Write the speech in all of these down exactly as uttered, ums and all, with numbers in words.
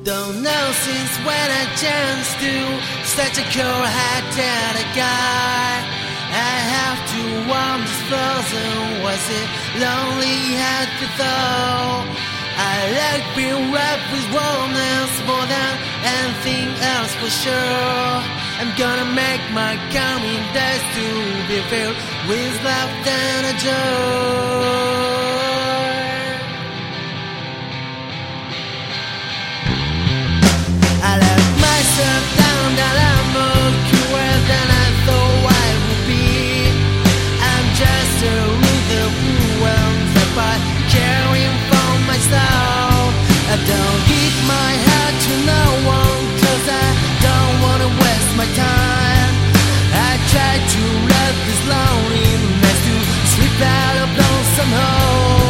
Don't know since when I chanced to such a cold-hearted guy. I have to warm this frozen. Was it lonely at the thought? I like being wrapped with warmness more than anything else for sure. I'm gonna make my coming days to be filled with laughter and a joy. I let myself down that I'm more cruel than I thought I would be. I'm just a loser who ends up by caring for myself. I don't give my heart to no one, cause I don't wanna waste my time. I try to let this loneliness to slip out of lonesome hole.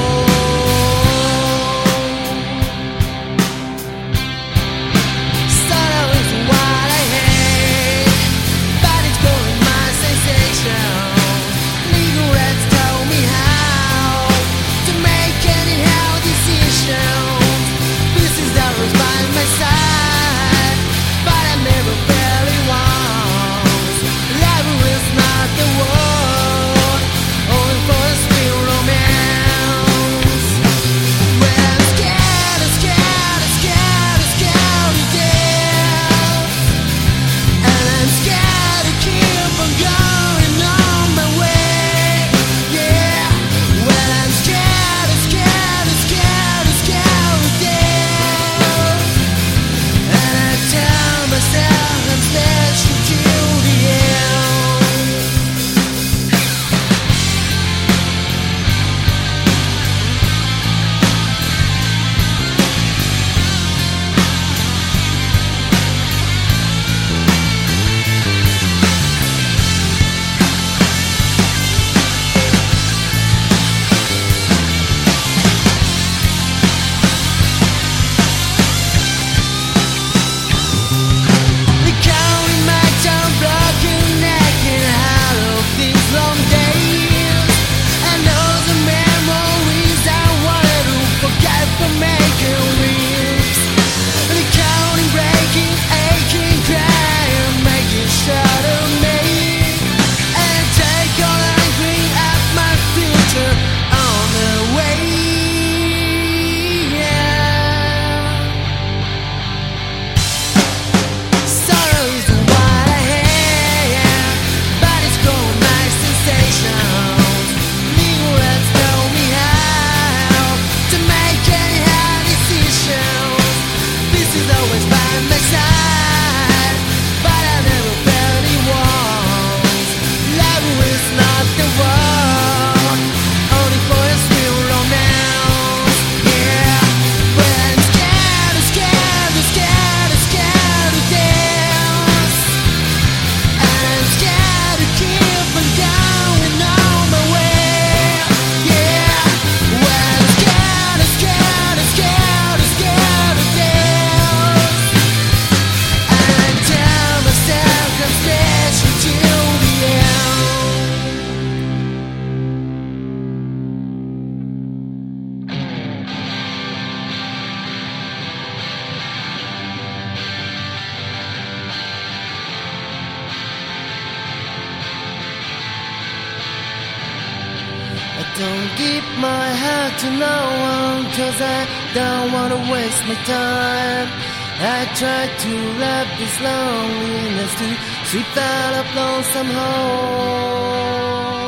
I don't give my heart to no one, cause I don't wanna waste my time. I try to let this loneliness to sweep out of lonesome hole.